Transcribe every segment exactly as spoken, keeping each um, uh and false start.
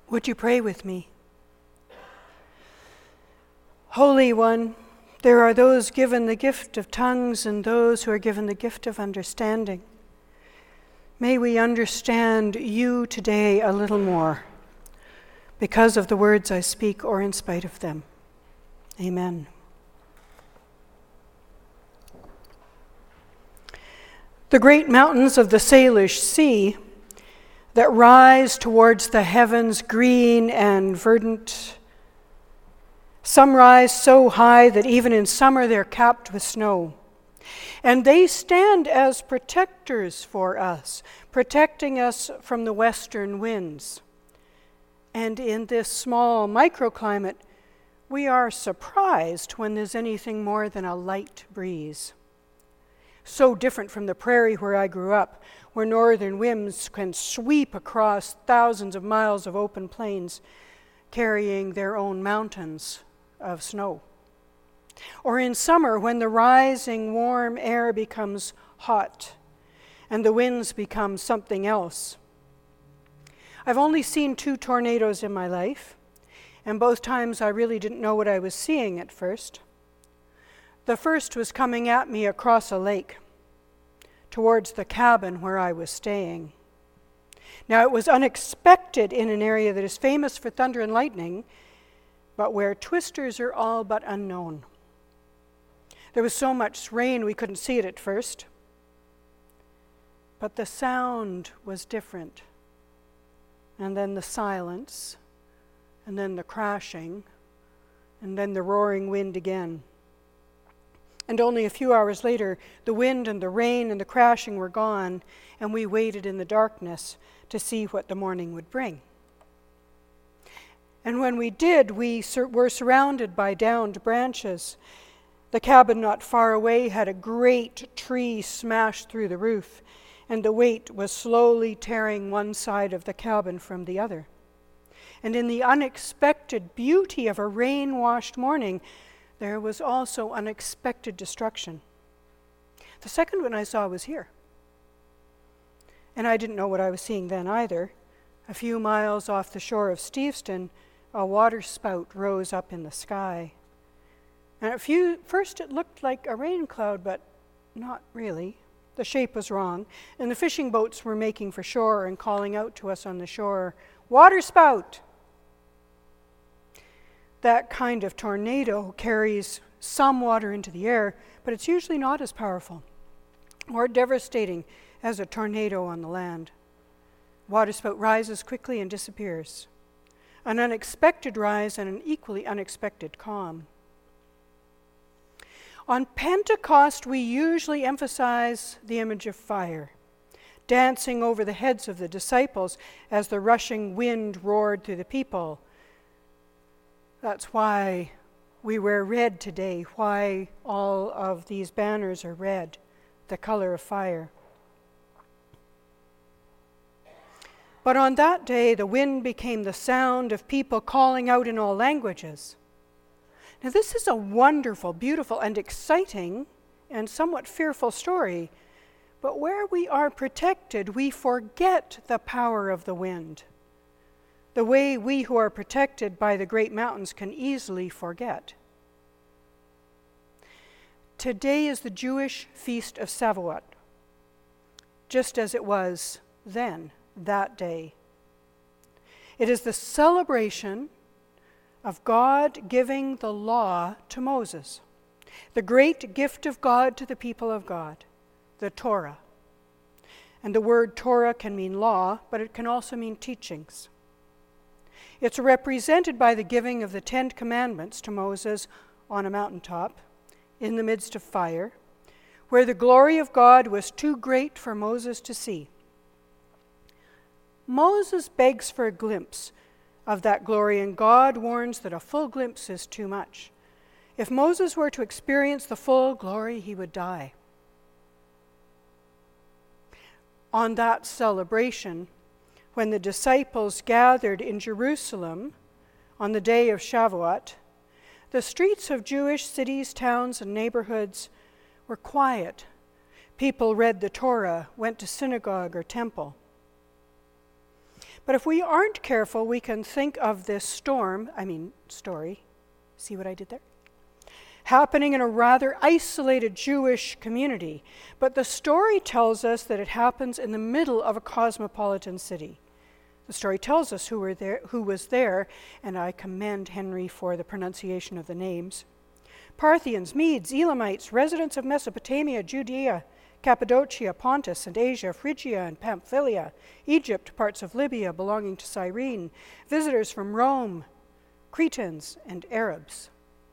Would you pray with me? Holy One, there are those given the gift of tongues and those who are given the gift of understanding. May we understand you today a little more because of the words I speak or in spite of them. Amen. The great mountains of the Salish Sea that rise towards the heavens green and verdant. Some rise so high that even in summer they're capped with snow. And they stand as protectors for us, protecting us from the western winds. And in this small microclimate, we are surprised when there's anything more than a light breeze. So different from the prairie where I grew up, where northern winds can sweep across thousands of miles of open plains, carrying their own mountains of snow. Or in summer, when the rising warm air becomes hot and the winds become something else. I've only seen two tornadoes in my life, and both times I really didn't know what I was seeing at first. The first was coming at me across a lake towards the cabin where I was staying. Now, it was unexpected in an area that is famous for thunder and lightning, but where twisters are all but unknown. There was so much rain we couldn't see it at first, but the sound was different. And then the silence, and then the crashing, and then the roaring wind again. And only a few hours later, the wind and the rain and the crashing were gone, and we waited in the darkness to see what the morning would bring. And when we did, we sur- were surrounded by downed branches. The cabin not far away had a great tree smashed through the roof, and the weight was slowly tearing one side of the cabin from the other. And in the unexpected beauty of a rain-washed morning, there was also unexpected destruction. The second one I saw was here. And I didn't know what I was seeing then either. A few miles off the shore of Steveston, a water spout rose up in the sky. And at few, first it looked like a rain cloud, but not really. The shape was wrong. And the fishing boats were making for shore and calling out to us on the shore, "Water spout!" That kind of tornado carries some water into the air, but it's usually not as powerful or devastating as a tornado on the land. Waterspout rises quickly and disappears. An unexpected rise and an equally unexpected calm. On Pentecost, we usually emphasize the image of fire, dancing over the heads of the disciples as the rushing wind roared through the people. That's why we wear red today, why all of these banners are red, the color of fire. But on that day, the wind became the sound of people calling out in all languages. Now, this is a wonderful, beautiful, and exciting and somewhat fearful story, but where we are protected, we forget the power of the wind. The way we who are protected by the great mountains can easily forget. Today is the Jewish feast of Shavuot, just as it was then, that day. It is the celebration of God giving the law to Moses, the great gift of God to the people of God, the Torah. And the word Torah can mean law, but it can also mean teachings. It's represented by the giving of the Ten Commandments to Moses on a mountaintop in the midst of fire, where the glory of God was too great for Moses to see. Moses begs for a glimpse of that glory, and God warns that a full glimpse is too much. If Moses were to experience the full glory, he would die. On that celebration, when the disciples gathered in Jerusalem on the day of Shavuot, the streets of Jewish cities, towns, and neighborhoods were quiet. People read the Torah, went to synagogue or temple. But if we aren't careful, we can think of this storm, I mean story, see what I did there? Happening in a rather isolated Jewish community. But the story tells us that it happens in the middle of a cosmopolitan city. The story tells us who were there, who was there, and I commend Henry for the pronunciation of the names. Parthians, Medes, Elamites, residents of Mesopotamia, Judea, Cappadocia, Pontus and Asia, Phrygia and Pamphylia, Egypt, parts of Libya belonging to Cyrene, visitors from Rome, Cretans and Arabs.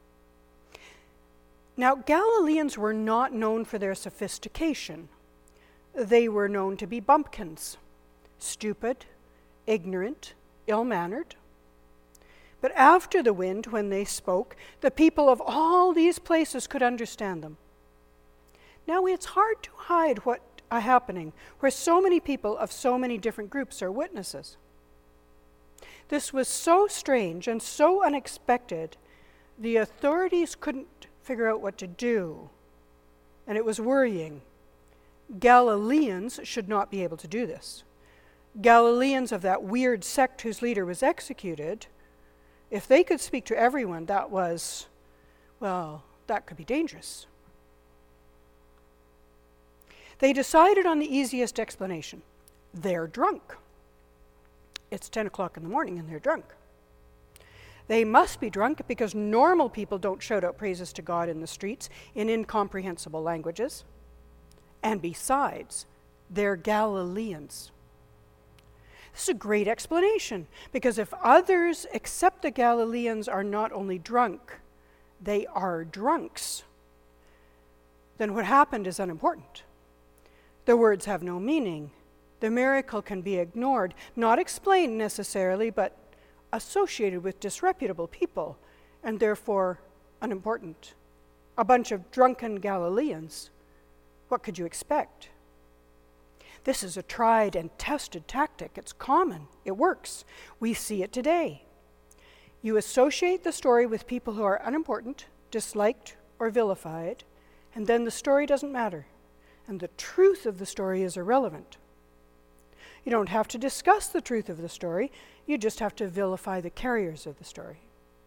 Now, Galileans were not known for their sophistication. They were known to be bumpkins, stupid, ignorant, ill-mannered. But after the wind, when they spoke, the people of all these places could understand them. Now, it's hard to hide what is happening where so many people of so many different groups are witnesses. This was so strange and so unexpected, the authorities couldn't figure out what to do, and it was worrying. Galileans should not be able to do this. Galileans of that weird sect whose leader was executed, if they could speak to everyone, that was, well, that could be dangerous. They decided on the easiest explanation. They're drunk. It's ten o'clock in the morning and they're drunk. They must be drunk because normal people don't shout out praises to God in the streets in incomprehensible languages. And besides, they're Galileans. This is a great explanation, because if others accept the Galileans are not only drunk, they are drunks, then what happened is unimportant. The words have no meaning. The miracle can be ignored, not explained necessarily, but associated with disreputable people, and therefore unimportant. A bunch of drunken Galileans. What could you expect? This is a tried and tested tactic. It's common. It works. We see it today. You associate the story with people who are unimportant, disliked, or vilified, and then the story doesn't matter, and the truth of the story is irrelevant. You don't have to discuss the truth of the story. You just have to vilify the carriers of the story.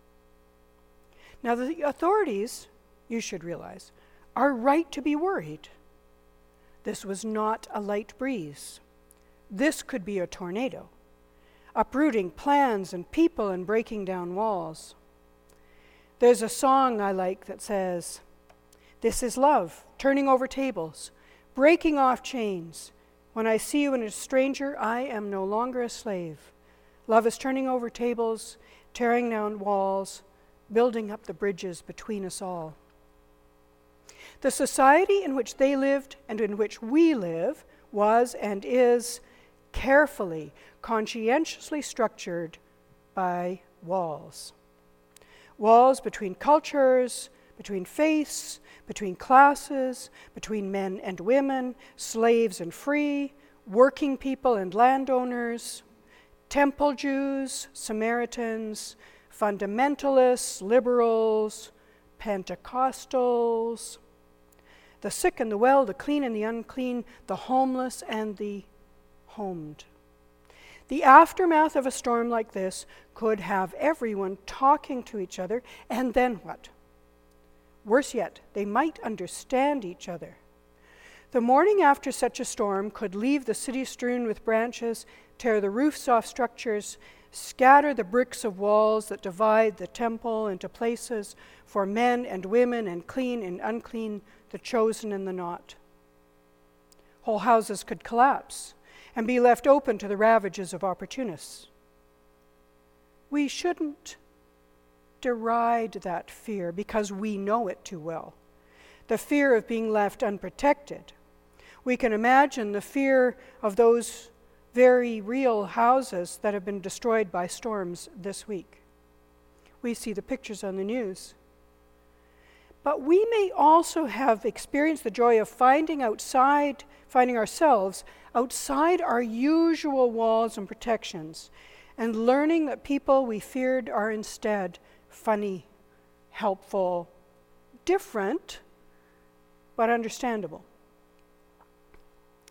Now, the authorities, you should realize, are right to be worried. This was not a light breeze. This could be a tornado, uprooting plans and people and breaking down walls. There's a song I like that says, "This is love, turning over tables, breaking off chains. When I see you in a stranger, I am no longer a slave. Love is turning over tables, tearing down walls, building up the bridges between us all." The society in which they lived and in which we live was and is carefully, conscientiously structured by walls. Walls between cultures, between faiths, between classes, between men and women, slaves and free, working people and landowners, temple Jews, Samaritans, fundamentalists, liberals, Pentecostals, the sick and the well, the clean and the unclean, the homeless and the homed. The aftermath of a storm like this could have everyone talking to each other, and then what? Worse yet, they might understand each other. The morning after such a storm could leave the city strewn with branches, tear the roofs off structures, scatter the bricks of walls that divide the temple into places for men and women and clean and unclean, the chosen and the not. Whole houses could collapse and be left open to the ravages of opportunists. We shouldn't deride that fear because we know it too well. The fear of being left unprotected. We can imagine the fear of those very real houses that have been destroyed by storms this week. We see the pictures on the news. But we may also have experienced the joy of finding outside, finding ourselves outside our usual walls and protections, and learning that people we feared are instead funny, helpful, different, but understandable.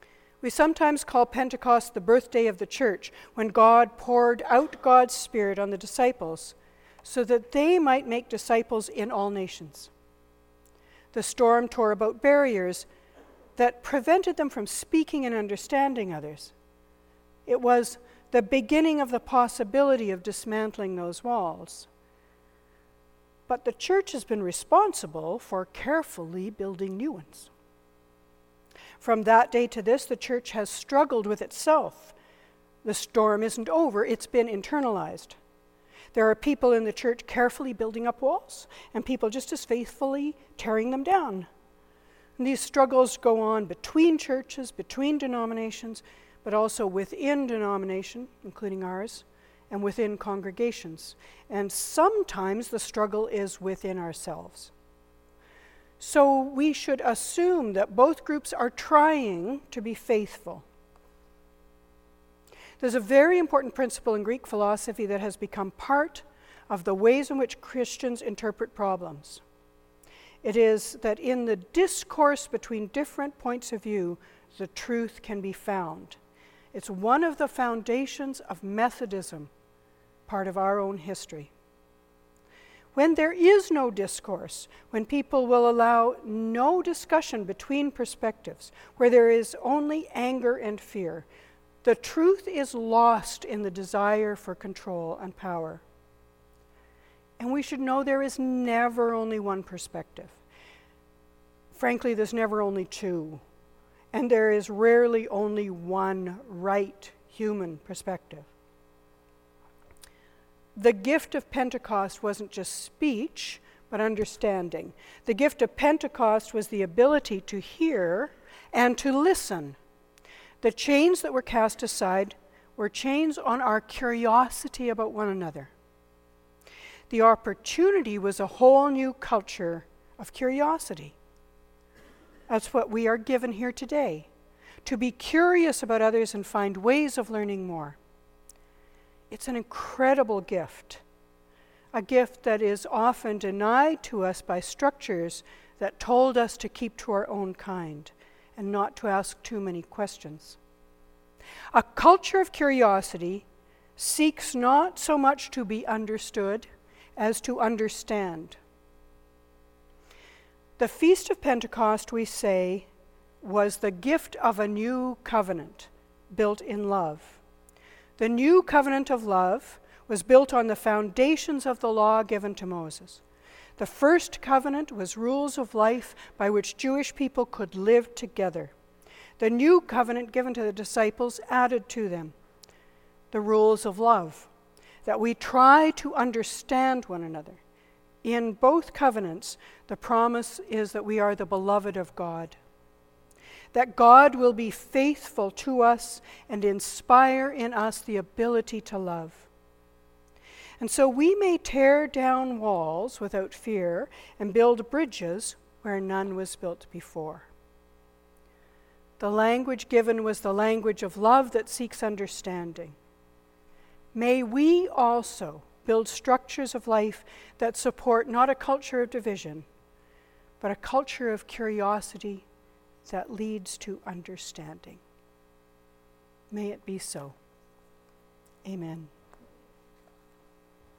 We sometimes call Pentecost the birthday of the church, when God poured out God's Spirit on the disciples so that they might make disciples in all nations. The storm tore about barriers that prevented them from speaking and understanding others. It was the beginning of the possibility of dismantling those walls. But the church has been responsible for carefully building new ones. From that day to this, the church has struggled with itself. The storm isn't over, it's been internalized. There are people in the church carefully building up walls, and people just as faithfully tearing them down. And these struggles go on between churches, between denominations, but also within denomination, including ours, and within congregations. And sometimes the struggle is within ourselves. So we should assume that both groups are trying to be faithful. There's a very important principle in Greek philosophy that has become part of the ways in which Christians interpret problems. It is that in the discourse between different points of view, the truth can be found. It's one of the foundations of Methodism, part of our own history. When there is no discourse, when people will allow no discussion between perspectives, where there is only anger and fear, the truth is lost in the desire for control and power. And we should know there is never only one perspective. Frankly, there's never only two. And there is rarely only one right human perspective. The gift of Pentecost wasn't just speech, but understanding. The gift of Pentecost was the ability to hear and to listen. The chains that were cast aside were chains on our curiosity about one another. The opportunity was a whole new culture of curiosity. That's what we are given here today, to be curious about others and find ways of learning more. It's an incredible gift, a gift that is often denied to us by structures that told us to keep to our own kind and not to ask too many questions. A culture of curiosity seeks not so much to be understood as to understand. The Feast of Pentecost, we say, was the gift of a new covenant built in love. The new covenant of love was built on the foundations of the law given to Moses. The first covenant was rules of life by which Jewish people could live together. The new covenant given to the disciples added to them the rules of love, that we try to understand one another. In both covenants, the promise is that we are the beloved of God, that God will be faithful to us and inspire in us the ability to love. And so we may tear down walls without fear and build bridges where none was built before. The language given was the language of love that seeks understanding. May we also build structures of life that support not a culture of division, but a culture of curiosity that leads to understanding. May it be so. Amen.